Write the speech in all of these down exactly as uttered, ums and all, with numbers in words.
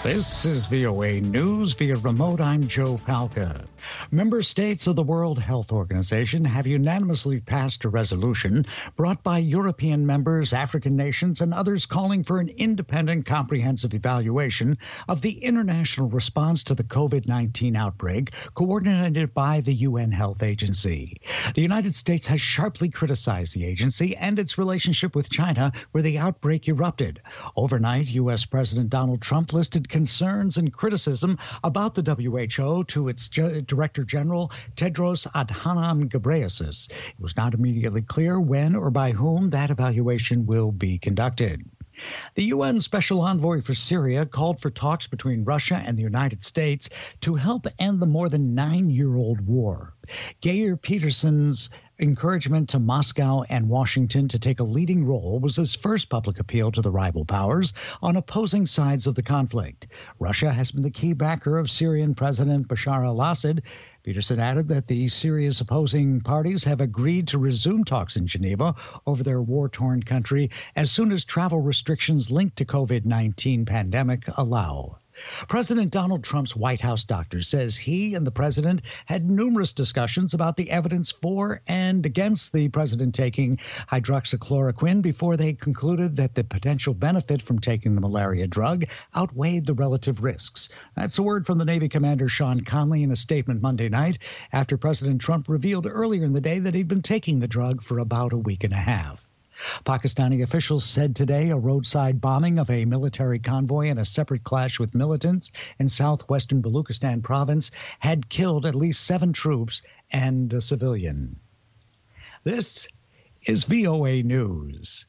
This is V O A News via remote. I'm Joe Palca. Member states of the World Health Organization have unanimously passed a resolution brought by European members, African nations, and others calling for an independent, comprehensive evaluation of the international response to the COVID nineteen outbreak, coordinated by the U N Health Agency. The United States has sharply criticized the agency and its relationship with China, where the outbreak erupted. Overnight, U S. President Donald Trump listed concerns and criticism about the W H O to its Ge- Director General Tedros Adhanom Ghebreyesus. It was not immediately clear when or by whom that evaluation will be conducted. The U N Special Envoy for Syria called for talks between Russia and the United States to help end the more than nine-year-old war. Geir Peterson's encouragement to Moscow and Washington to take a leading role was his first public appeal to the rival powers on opposing sides of the conflict. Russia has been the key backer of Syrian President Bashar al-Assad. Peterson added that the Syria's opposing parties have agreed to resume talks in Geneva over their war-torn country as soon as travel restrictions linked to COVID nineteen pandemic allow. President Donald Trump's White House doctor says he and the president had numerous discussions about the evidence for and against the president taking hydroxychloroquine before they concluded that the potential benefit from taking the malaria drug outweighed the relative risks. That's a word from the Navy commander Sean Conley in a statement Monday night after President Trump revealed earlier in the day that he'd been taking the drug for about a week and a half. Pakistani officials said today a roadside bombing of a military convoy in a separate clash with militants in southwestern Baluchistan province had killed at least seven troops and a civilian. This is V O A News.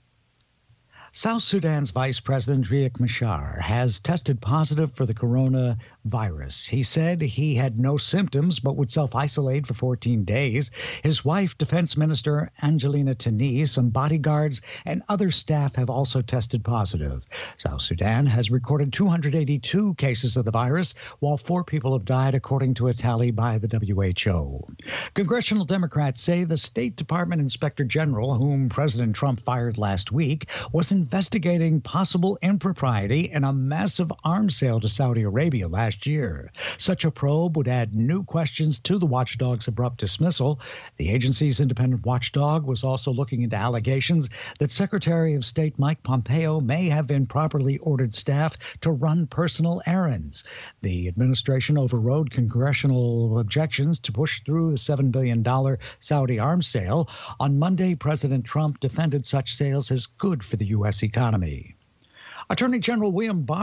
South Sudan's Vice President Riek Machar has tested positive for the coronavirus. He said he had no symptoms but would self-isolate for fourteen days. His wife, Defense Minister Angelina Tini, some bodyguards, and other staff have also tested positive. South Sudan has recorded two hundred eighty-two cases of the virus, while four people have died, according to a tally by the W H O. Congressional Democrats say the State Department Inspector General, whom President Trump fired last week, was in investigating possible impropriety in a massive arms sale to Saudi Arabia last year. Such a probe would add new questions to the watchdog's abrupt dismissal. The agency's independent watchdog was also looking into allegations that Secretary of State Mike Pompeo may have improperly ordered staff to run personal errands. The administration overrode congressional objections to push through the seven billion dollars Saudi arms sale. On Monday, President Trump defended such sales as good for the U S economy. Attorney General William Barr